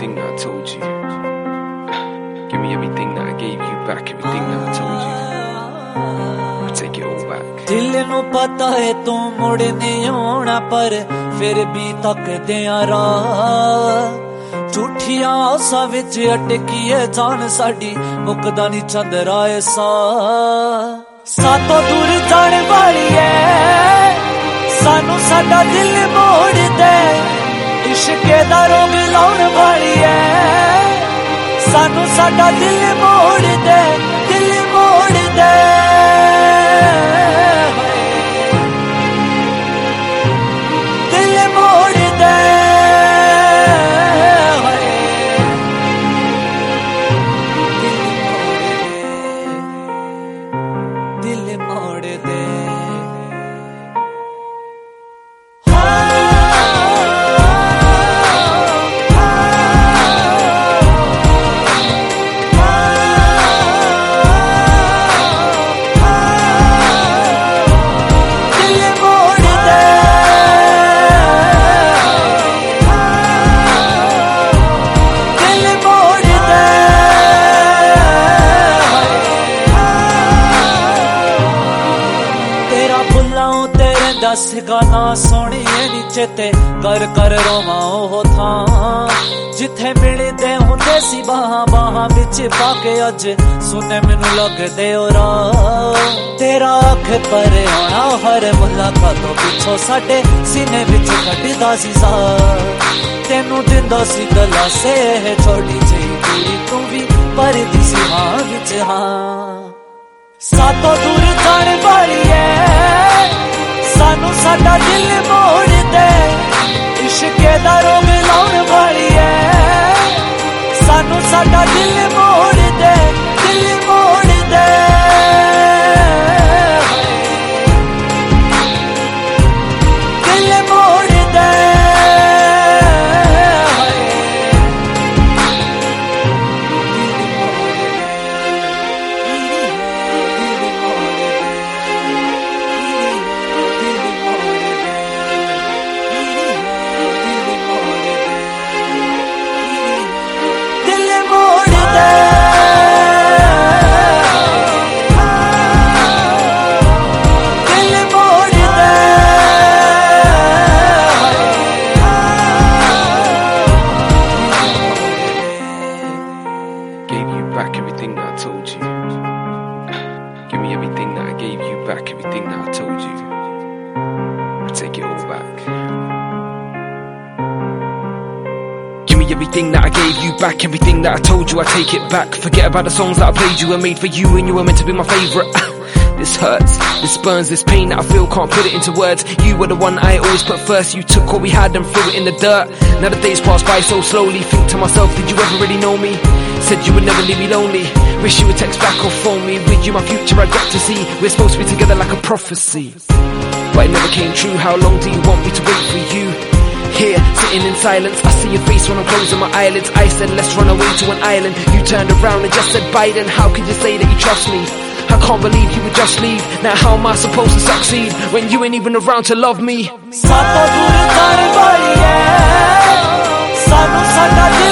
everything that I told you. Give me everything that I gave you back, everything that I told you. I'll take it all back. दिल नू पता है तू मुड़ नहीं आना, पर फिर भी तक दिया राह। झूठियां आसां विच अटकी है जान साडी, मुकदा नहीं चंद्रा ऐसा। सातों दूर जाने वाली है, सानू साडा दिल मोड़ दे। इश्के दा रोग लाउण वाली है, सानू साडा दिल मोड़ दे, दिल मोड़ दे। दिल मोड़ दे, दिल मोड़ दे। दस गाना सोनी नीचे ते कर कर रोवा ओह था, जिथे मिलदे हुंदे सी बाहां बाहां विच पाके अज सुने मैनू लगदे ओ राह। तेरा अख पर आना हर मुलाकातों पिछों साडे सीने विच कटदा सी साह। तेनू दिंदा सी गलासे छोटी जी पूरी तू भी परदी सी हां विच हां। सातों दूर जाने वाली है, सानू साडा दिल मोड़ दे। इश्के दा रोग लाउण वाली है, सानू साडा दिल मोड़ दे, दिल मोड़ दे। दिल मोड़ दे, back everything that I told you. Give me everything that I gave you back, everything that I told you. I'll take it all back. Give me everything that I gave you back, everything that I told you, I take it back. Forget about the songs that I played you were made for you and you were meant to be my favourite. This hurts, this burns, this pain that I feel, can't put it into words. You were the one I always put first. You took what we had and threw it in the dirt. Now the days pass by so slowly. Think to myself, did you ever really know me? Said you would never leave me lonely. Wish you would text back or phone me. With you my future I got to see. We're supposed to be together like a prophecy, but it never came true. How long do you want me to wait for you? Here, sitting in silence, I see your face when I'm closing my eyelids. I said let's run away to an island. You turned around and just said Biden. How could you say that you trust me? I can't believe you would just leave. Now how am I supposed to succeed when you ain't even around to love me? सातों दूर जाने वाली है, सानू साडा दिल